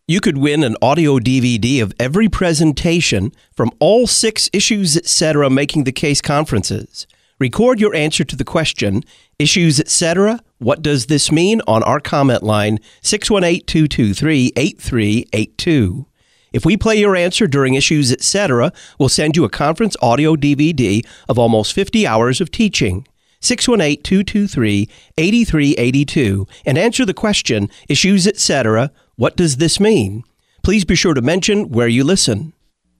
You could win an audio DVD of every presentation from all 6 Issues Etc. Making the Case conferences. Record your answer to the question, Issues Etc., what does this mean, on our comment line, 618-223-8382. If we play your answer during Issues Etc., we'll send you a conference audio DVD of almost 50 hours of teaching. 618-223-8382, and answer the question, Issues Etc., what does this mean? Please be sure to mention where you listen.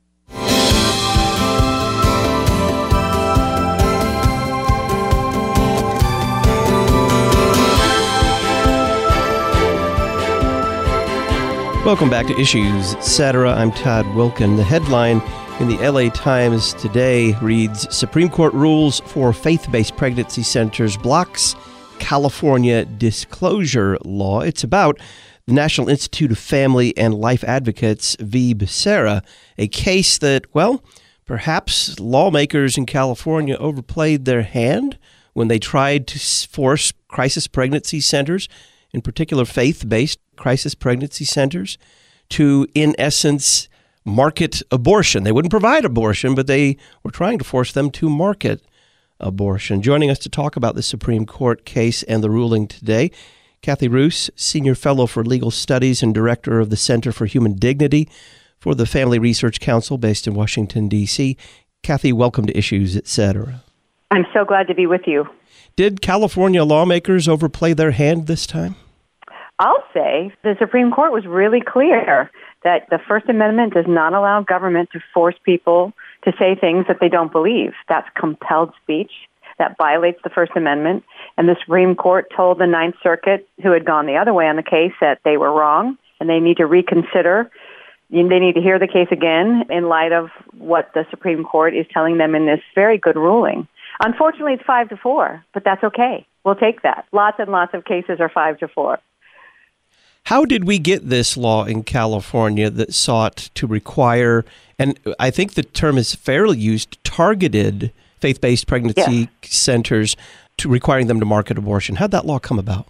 Welcome back to Issues Etc. I'm Todd Wilkin. The headline in the LA Times today reads, Supreme Court rules for faith-based pregnancy centers blocks California disclosure law. It's about the National Institute of Family and Life Advocates v. Becerra, a case that, well, perhaps lawmakers in California overplayed their hand when they tried to force crisis pregnancy centers, in particular faith-based crisis pregnancy centers, to, in essence, market abortion. They wouldn't provide abortion, but they were trying to force them to market abortion. Joining us to talk about the Supreme Court case and the ruling today, Kathy Roos, Senior Fellow for Legal Studies and Director of the Center for Human Dignity for the Family Research Council based in Washington, D.C. Kathy, welcome to Issues Etc. I'm so glad to be with you. Did California lawmakers overplay their hand this time? I'll say the Supreme Court was really clear that the First Amendment does not allow government to force people to say things that they don't believe. That's compelled speech. That violates the First Amendment. And the Supreme Court told the Ninth Circuit, who had gone the other way on the case, that they were wrong and they need to reconsider. They need to hear the case again in light of what the Supreme Court is telling them in this very good ruling. Unfortunately, it's 5-4, but that's okay. We'll take that. Lots and lots of cases are 5-4. How did we get this law in California that sought to require, and I think the term is fairly used, targeted faith-based pregnancy centers, to requiring them to market abortion? How'd that law come about?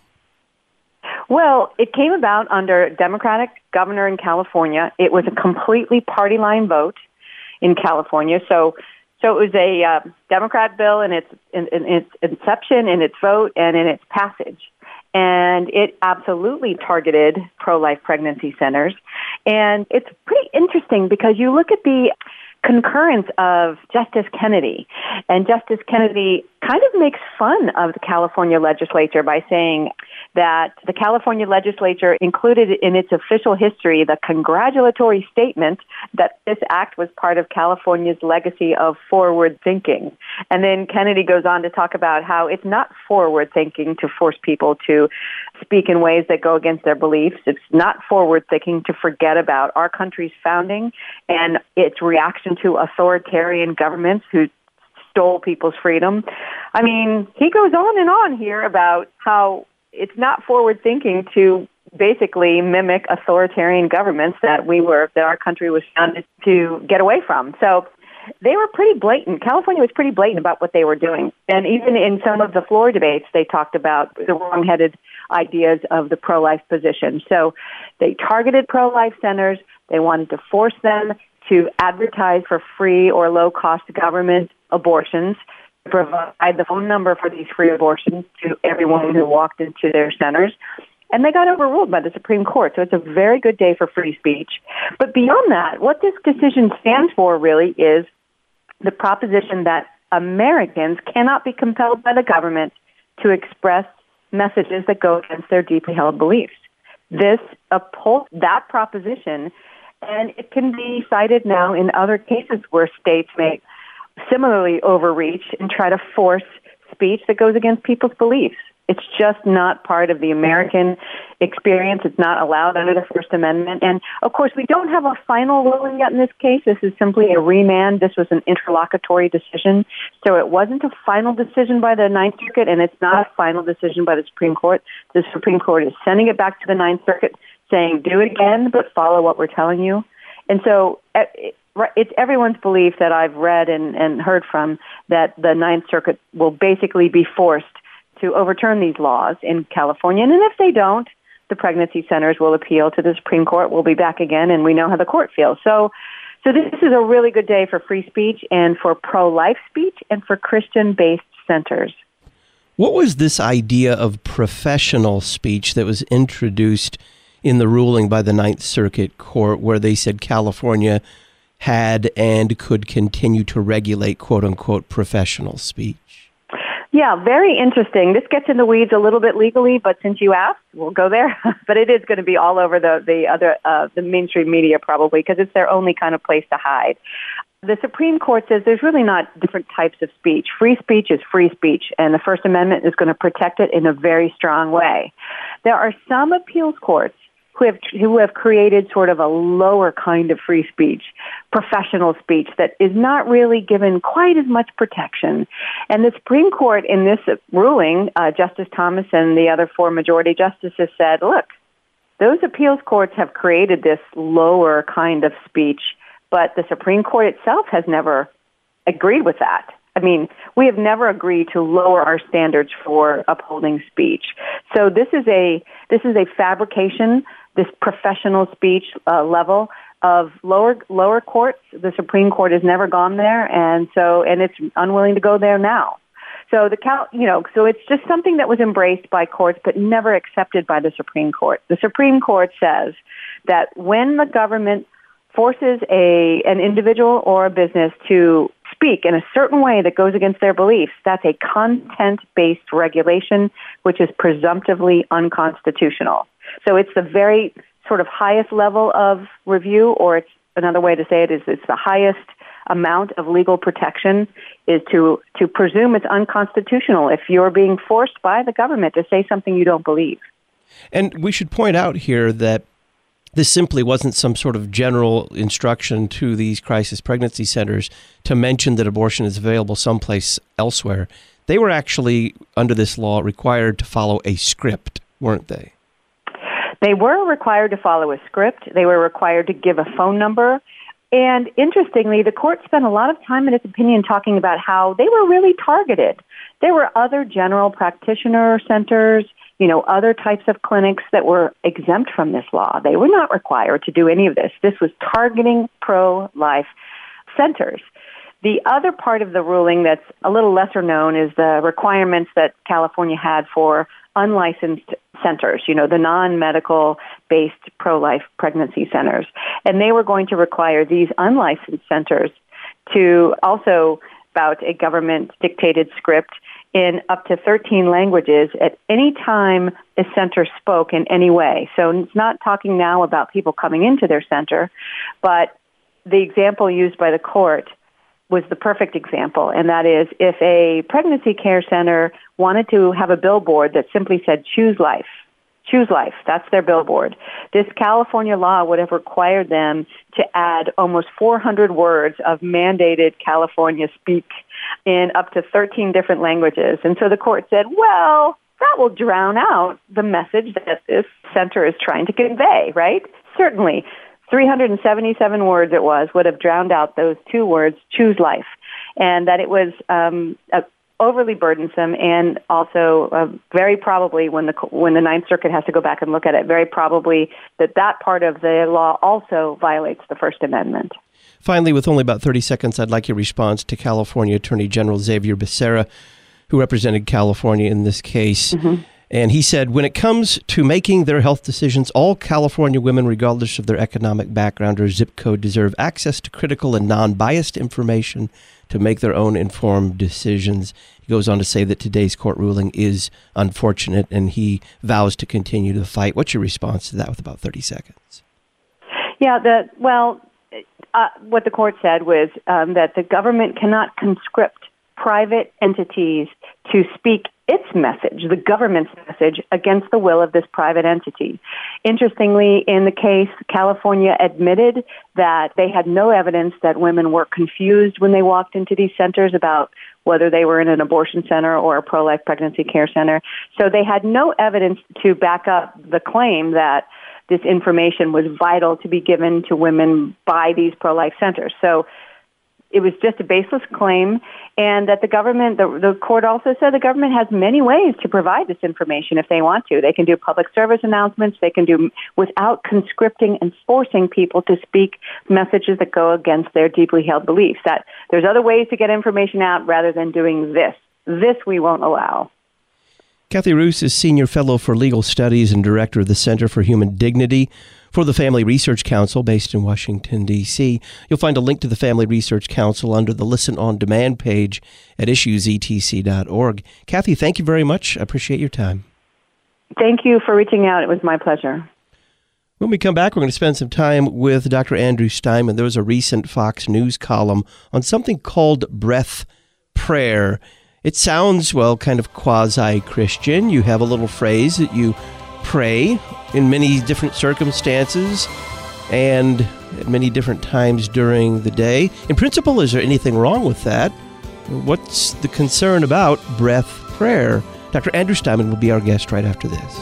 Well, it came about under a Democratic governor in California. It was a completely party line vote in California. So it was a Democrat bill in its inception, in its vote, and in its passage. And it absolutely targeted pro-life pregnancy centers. And it's pretty interesting because you look at the concurrence of Justice Kennedy, and Justice Kennedy kind of makes fun of the California legislature by saying that the California legislature included in its official history the congratulatory statement that this act was part of California's legacy of forward thinking. And then Kennedy goes on to talk about how it's not forward thinking to force people to speak in ways that go against their beliefs. It's not forward thinking to forget about our country's founding and its reaction to authoritarian governments who stole people's freedom. I mean, he goes on and on here about how it's not forward thinking to basically mimic authoritarian governments that our country was founded to get away from. So they were pretty blatant. California was pretty blatant about what they were doing. And even in some of the floor debates, they talked about the wrong-headed ideas of the pro-life position. So they targeted pro-life centers. They wanted to force them to advertise for free or low-cost government abortions, provide the phone number for these free abortions to everyone who walked into their centers. And they got overruled by the Supreme Court. So it's a very good day for free speech. But beyond that, what this decision stands for really is the proposition that Americans cannot be compelled by the government to express messages that go against their deeply held beliefs. This upholds that proposition, and it can be cited now in other cases where states may similarly overreach and try to force speech that goes against people's beliefs. It's just not part of the American experience. It's not allowed under the First Amendment. And, of course, we don't have a final ruling yet in this case. This is simply a remand. This was an interlocutory decision. So it wasn't a final decision by the Ninth Circuit, and it's not a final decision by the Supreme Court. The Supreme Court is sending it back to the Ninth Circuit, saying, do it again, but follow what we're telling you. And so it's everyone's belief that I've read and heard from that the Ninth Circuit will basically be forced to overturn these laws in California. And if they don't, the pregnancy centers will appeal to the Supreme Court. We'll be back again, and we know how the court feels. So this is a really good day for free speech and for pro-life speech and for Christian-based centers. What was this idea of professional speech that was introduced in the ruling by the Ninth Circuit Court, where they said California had and could continue to regulate, quote-unquote, professional speech? Yeah, very interesting. This gets in the weeds a little bit legally, but since you asked, we'll go there. But it is going to be all over the mainstream media probably, because it's their only kind of place to hide. The Supreme Court says there's really not different types of speech. Free speech is free speech, and the First Amendment is going to protect it in a very strong way. There are some appeals courts who have created sort of a lower kind of free speech, professional speech, that is not really given quite as much protection. And the Supreme Court in this ruling, Justice Thomas and the other 4 majority justices said, look, those appeals courts have created this lower kind of speech, but the Supreme Court itself has never agreed with that. I mean, we have never agreed to lower our standards for upholding speech. So this is a fabrication, this professional speech level of lower courts. The Supreme Court has never gone there, and it's unwilling to go there now. So so it's just something that was embraced by courts but never accepted by the Supreme Court. The Supreme Court says that when the government forces an individual or a business to speak in a certain way that goes against their beliefs, that's a content-based regulation, which is presumptively unconstitutional. So it's the very sort of highest level of review, or it's another way to say it is it's the highest amount of legal protection, is to presume it's unconstitutional if you're being forced by the government to say something you don't believe. And we should point out here that this simply wasn't some sort of general instruction to these crisis pregnancy centers to mention that abortion is available someplace elsewhere. They were actually, under this law, required to follow a script, weren't they? They were required to follow a script. They were required to give a phone number. And interestingly, the court spent a lot of time in its opinion talking about how they were really targeted. There were other general practitioner centers, other types of clinics that were exempt from this law. They were not required to do any of this. This was targeting pro-life centers. The other part of the ruling that's a little lesser known is the requirements that California had for unlicensed centers, the non-medical based pro-life pregnancy centers. And they were going to require these unlicensed centers to also spout a government dictated script in up to 13 languages at any time a center spoke in any way. So it's not talking now about people coming into their center, but the example used by the court was the perfect example, and that is if a pregnancy care center wanted to have a billboard that simply said, choose life, that's their billboard. This California law would have required them to add almost 400 words of mandated California speak in up to 13 different languages. And so the court said, well, that will drown out the message that this center is trying to convey, right? Certainly. 377 words would have drowned out those 2 words, choose life, and that it was overly burdensome, and also very probably when the Ninth Circuit has to go back and look at it, very probably that part of the law also violates the First Amendment. Finally, with only about 30 seconds, I'd like your response to California Attorney General Xavier Becerra, who represented California in this case. Mm-hmm. And he said, when it comes to making their health decisions, all California women, regardless of their economic background or zip code, deserve access to critical and non-biased information to make their own informed decisions. He goes on to say that today's court ruling is unfortunate, and he vows to continue the fight. What's your response to that with about 30 seconds? Yeah, what the court said was that the government cannot conscript private entities to speak its message, the government's message, against the will of this private entity. Interestingly, in the case, California admitted that they had no evidence that women were confused when they walked into these centers about whether they were in an abortion center or a pro-life pregnancy care center. So they had no evidence to back up the claim that this information was vital to be given to women by these pro-life centers. So it was just a baseless claim, and that the government, the court also said the government has many ways to provide this information if they want to. They can do public service announcements. They can do without conscripting and forcing people to speak messages that go against their deeply held beliefs. That there's other ways to get information out rather than doing this. This we won't allow. Kathy Roos is Senior Fellow for Legal Studies and Director of the Center for Human Dignity for the Family Research Council based in Washington, D.C. You'll find a link to the Family Research Council under the Listen on Demand page at issuesetc.org. Kathy, thank you very much. I appreciate your time. Thank you for reaching out. It was my pleasure. When we come back, we're going to spend some time with Dr. Andrew Steinman. There was a recent Fox News column on something called breath prayer. It sounds, well, kind of quasi-Christian. You have a little phrase that you pray in many different circumstances and at many different times during the day. In principle, is there anything wrong with that? What's the concern about breath prayer? Dr. Andrew Steinman will be our guest right after this.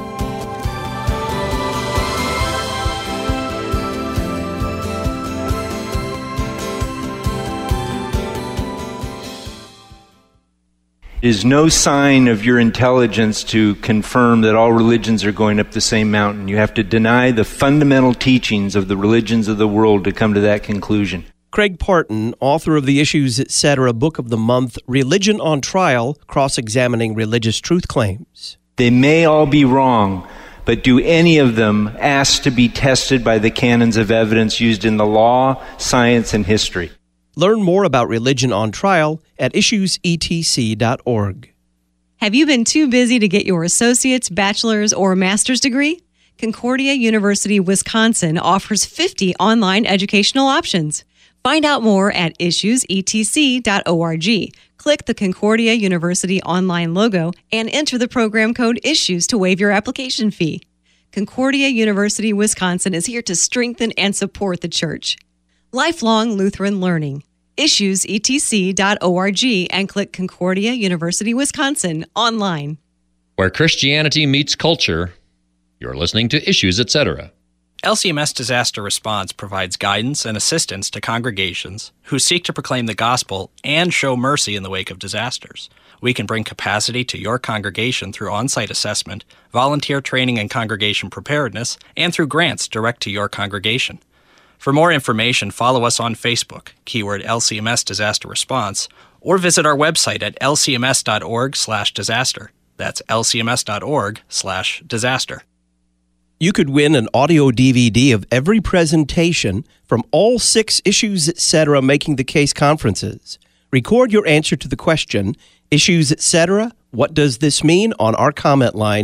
It is no sign of your intelligence to confirm that all religions are going up the same mountain. You have to deny the fundamental teachings of the religions of the world to come to that conclusion. Craig Parton, author of the Issues Etc. Book of the Month, Religion on Trial, Cross-Examining Religious Truth Claims. They may all be wrong, but do any of them ask to be tested by the canons of evidence used in the law, science, and history? Learn more about Religion on Trial at issuesetc.org. Have you been too busy to get your associate's, bachelor's, or master's degree? Concordia University, Wisconsin offers 50 online educational options. Find out more at issuesetc.org. Click the Concordia University online logo and enter the program code ISSUES to waive your application fee. Concordia University, Wisconsin is here to strengthen and support the church. Lifelong Lutheran Learning. IssuesETC.org and click Concordia University, Wisconsin online. Where Christianity meets culture, you're listening to Issues Etc. LCMS Disaster Response provides guidance and assistance to congregations who seek to proclaim the gospel and show mercy in the wake of disasters. We can bring capacity to your congregation through on-site assessment, volunteer training and congregation preparedness, and through grants direct to your congregation. For more information, follow us on Facebook, keyword LCMS Disaster Response, or visit our website at lcms.org/disaster. That's lcms.org/disaster. You could win an audio DVD of every presentation from all 6 Issues Etc. Making the Case conferences. Record your answer to the question, Issues Etc., what does this mean, on our comment line,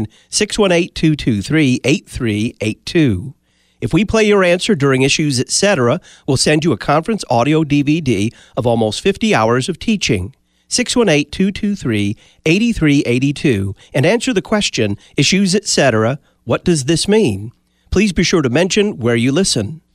618-223-8382. If we play your answer during Issues Etc., we'll send you a conference audio DVD of almost 50 hours of teaching. 618-223-8382, and answer the question, Issues Etc., what does this mean? Please be sure to mention where you listen.